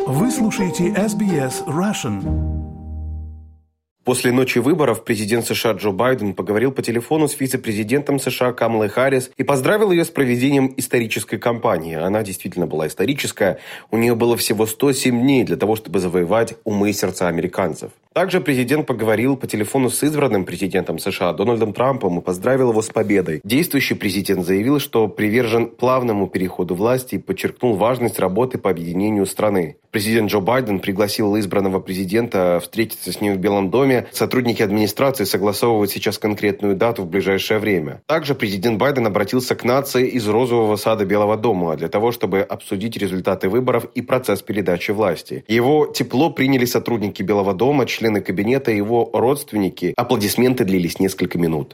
Вы слушаете SBS Russian. После ночи выборов президент США Джо Байден поговорил по телефону с вице-президентом США Камалой Харрис и поздравил ее с проведением исторической кампании. Она действительно была историческая. У нее было всего 107 дней для того, чтобы завоевать умы и сердца американцев. Также президент поговорил по телефону с избранным президентом США Дональдом Трампом и поздравил его с победой. Действующий президент заявил, что привержен плавному переходу власти и подчеркнул важность работы по объединению страны. Президент Джо Байден пригласил избранного президента встретиться с ним в Белом доме. Сотрудники администрации согласовывают сейчас конкретную дату в ближайшее время. Также президент Байден обратился к нации из розового сада Белого дома для того, чтобы обсудить результаты выборов и процесс передачи власти. Его тепло приняли сотрудники Белого дома, члены кабинета и его родственники. Аплодисменты длились несколько минут.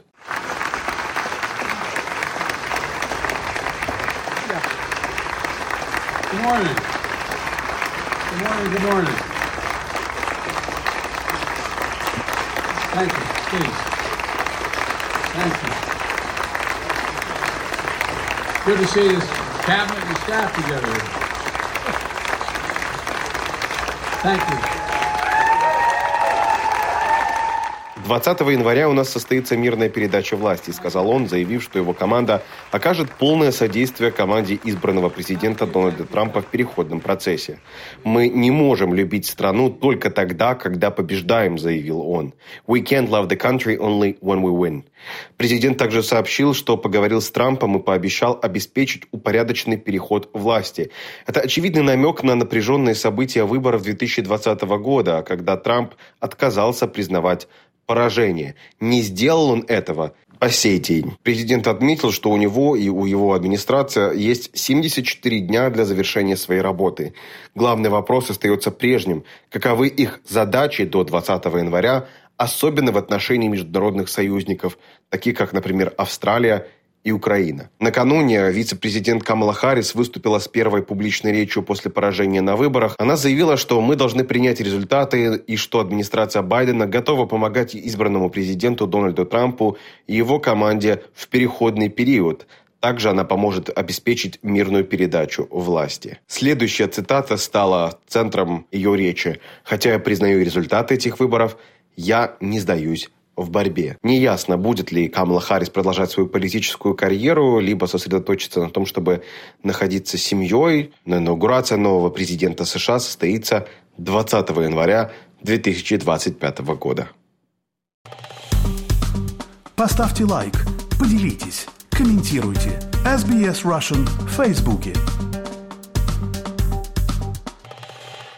Good morning. Thank you. Please. Thank you. Good to see this cabinet and staff together here. Thank you. 20 января у нас состоится мирная передача власти, сказал он, заявив, что его команда окажет полное содействие команде избранного президента Дональда Трампа в переходном процессе. «Мы не можем любить страну только тогда, когда побеждаем», заявил он. «We can't love the country only when we win». Президент также сообщил, что поговорил с Трампом и пообещал обеспечить упорядоченный переход власти. Это очевидный намек на напряженные события выборов 2020 года, когда Трамп отказался признавать поражение. Не сделал он этого по сей день. Президент отметил, что у него и у его администрации есть 74 дня для завершения своей работы. Главный вопрос остается прежним. Каковы их задачи до 20 января, особенно в отношении международных союзников, таких как, например, Австралия и Украина. Накануне вице-президент Камала Харрис выступила с первой публичной речью после поражения на выборах. Она заявила, что мы должны принять результаты и что администрация Байдена готова помогать избранному президенту Дональду Трампу и его команде в переходный период. Также она поможет обеспечить мирную передачу власти. Следующая цитата стала центром ее речи. «Хотя я признаю результаты этих выборов, я не сдаюсь в борьбе». Неясно, будет ли Камала Харрис продолжать свою политическую карьеру, либо сосредоточиться на том, чтобы находиться с семьей. Но инаугурация нового президента США состоится 20 января 2025 года. Поставьте лайк, поделитесь, комментируйте. SBS Russian в Фейсбуке.